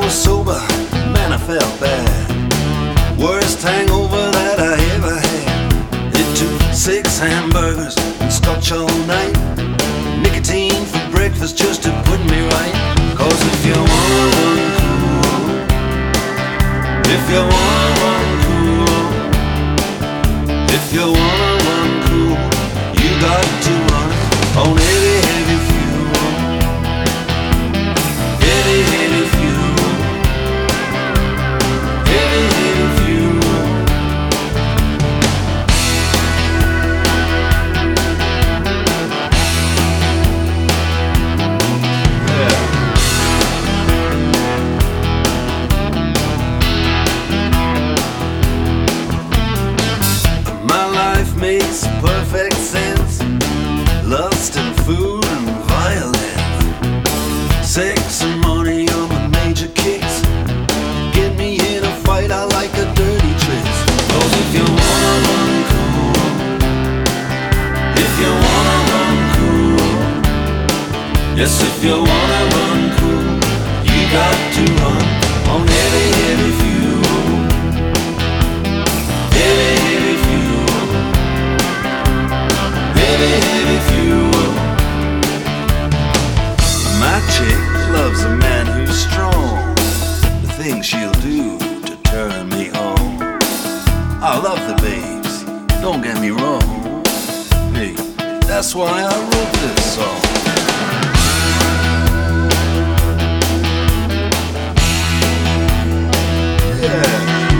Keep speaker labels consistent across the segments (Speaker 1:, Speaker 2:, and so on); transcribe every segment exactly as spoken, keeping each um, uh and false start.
Speaker 1: was sober, man, I felt bad. Worst hangover that I ever had. It took six hamburgers and scotch all night, nicotine for breakfast just to put me right. Cause if you wanna run cool, if you wanna run cool, if you wanna run cool, you got to run on heavy, heavy fuel. Heavy, heavy fuel. Heavy, heavy fuel. Yeah. My life makes perfect sense. Lust and food and violence, sex and money are my major kicks. Get me in a fight, I like a dirty tricks. Cause if you wanna run cool, if you wanna run cool, yes, if you wanna run cool, you got to run on heavy, heavy fuel. Heavy, heavy fuel. Heavy, heavy fuel. My chick loves a man who's strong, the things she'll do to turn me on. I love the babes, don't get me wrong. Hey, that's why I wrote this song. Yeah.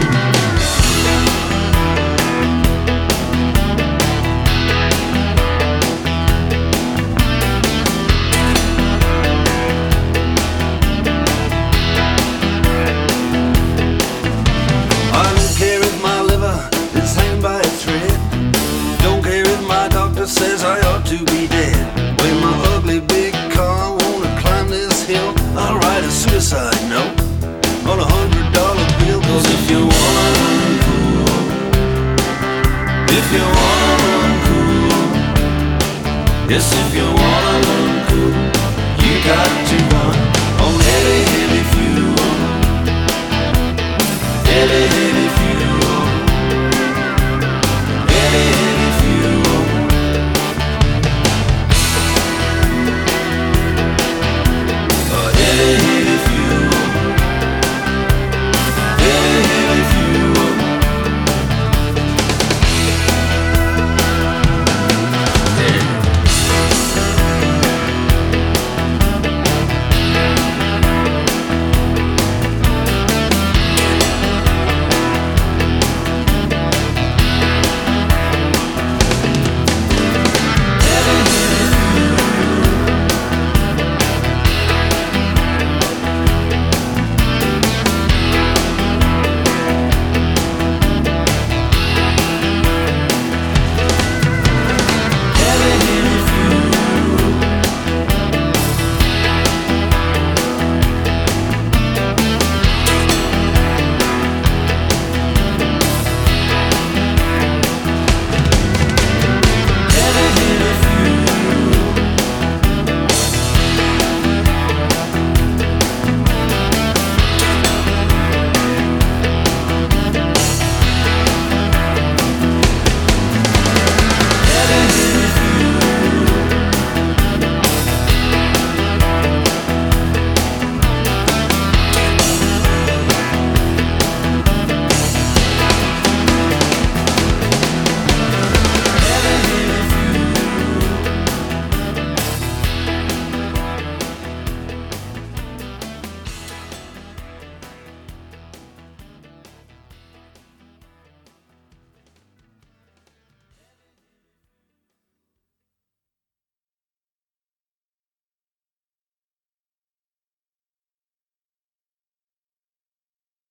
Speaker 1: Says I ought to be dead. When my ugly big car wanna climb this hill, I'll write a suicide note on a hundred dollar bill. Cause if you wanna run cool, if you wanna run cool, yes, if you wanna run cool, you got to